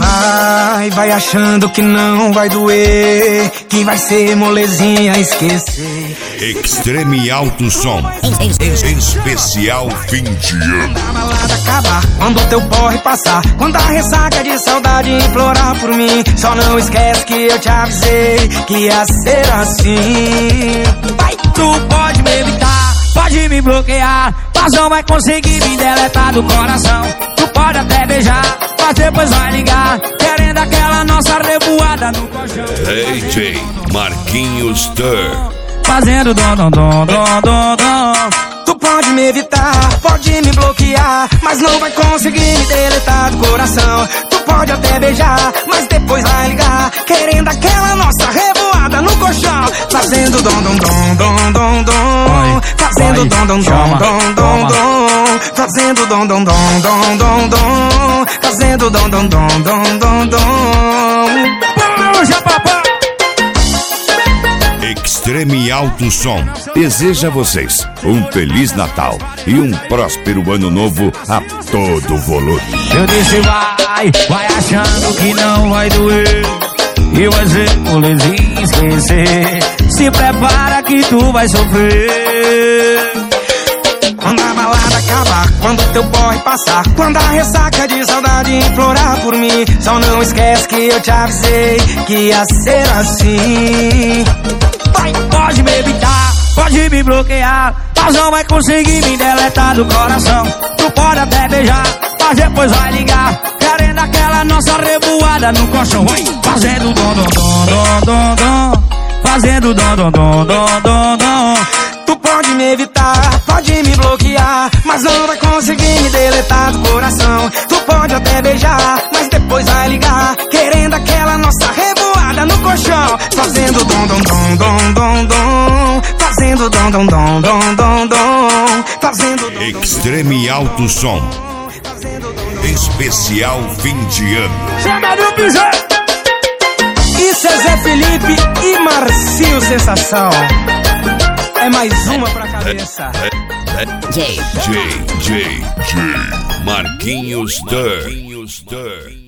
Vai achando que não vai doer, que vai ser molezinha esquecer. Extreme Alto Som, especial fim de ano. Quando a balada acabar, quando teu porre passar, quando a ressaca de saudade implorar por mim, só não esquece que eu te avisei que ia ser assim. Vai, tu pode me evitar, pode me bloquear, mas não vai conseguir me deletar do coração. Tu pode até beijar, mas depois vai ligar, querendo aquela nossa revoada no colchão. DJ Marquinhos Stur, fazendo dom, dom, dom, dom, dom, dom. Tu pode me evitar, pode me bloquear, mas não vai conseguir me deletar do coração. Tu pode até beijar, mas depois vai ligar, querendo aquela nossa revoada no colchão. Fazendo dom, dom, dom, dom, dom, dom. Fazendo dom, dom, dom, dom, dom, dom. Fazendo dom, dom, dom, dom, dom, dom. Fazendo dom, dom, dom, dom, dom, dom. Puxa, papai! Extreme Alto Som deseja a vocês um Feliz Natal e um próspero Ano Novo a todo volume. Eu disse vai achando que não vai doer, e vai ser molezinha esquecer. Se prepara que tu vai sofrer. Quando a balada acabar, quando teu porre passar, quando a ressaca de saudade implorar por mim, só não esquece que eu te avisei que ia ser assim. Vai, pode me evitar, pode me bloquear, mas não vai conseguir me deletar do coração. Tu pode até beijar, mas depois vai ligar, querendo aquela nossa revoada no colchão. Vai, fazendo dom, dom, dom, dom, dom, dom. Fazendo dom, dom, dom, dom, dom, dom. Tu pode me evitar, pode me bloquear, mas não vai conseguir me deletar do coração. Tu pode até beijar, mas depois vai ligar, querendo aquela nossa revoada no colchão. Fazendo dom, dom, dom, dom, dom, dom. Fazendo dom, dom, dom, dom, dom, dom. Fazendo dom, Extreme Alto Som, especial fim de ano. chama do pisão. Isso é Zé Felipe e Marcinho Sensação. É mais uma pra cabeça. J. Marquinhos Stur.